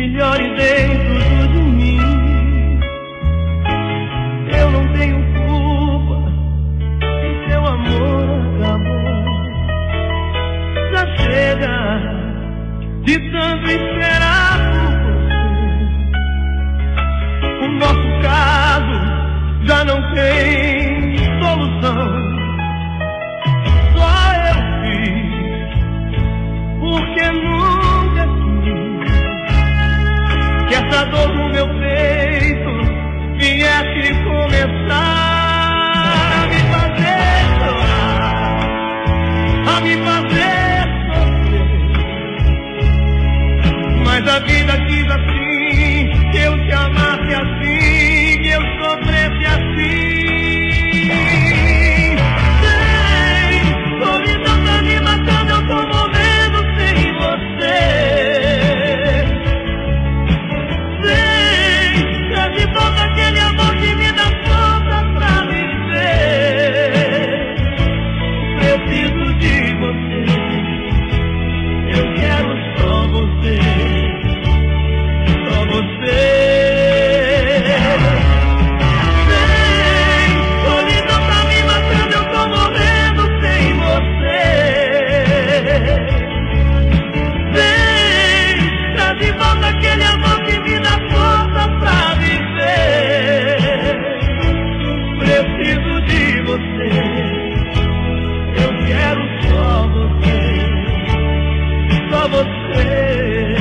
melhores dentro de mim. Eu não tenho culpa se seu amor acabou. Já chega de tanto esperar por você. O nosso caso já não tem solução. Só eu fiz porque nunca quis que essa dor no meu peito viesse começar a me fazer chorar, a me fazer sofrer. Mas a vida quis assim, que eu te amasse assim, que eu sofresse assim. Sem solidão tá me matando, eu tô morrendo sem você. Sem trazer de volta aquele amor que me dá força pra viver. Preciso de você, eu quero só você, só você. Aquele amor que me dá força pra viver. Preciso de você, eu quero só você, só você.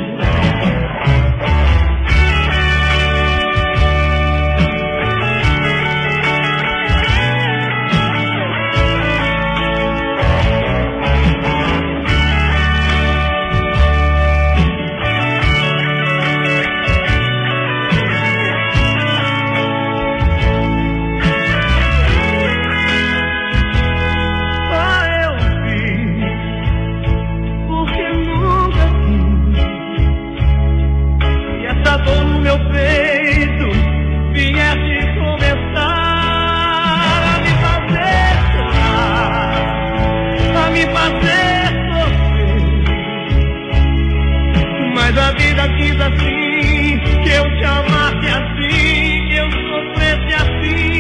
Mas a vida quis assim, que eu te amasse assim, que eu sofresse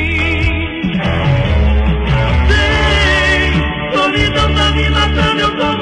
assim. Sem solidão tá me matando, eu tô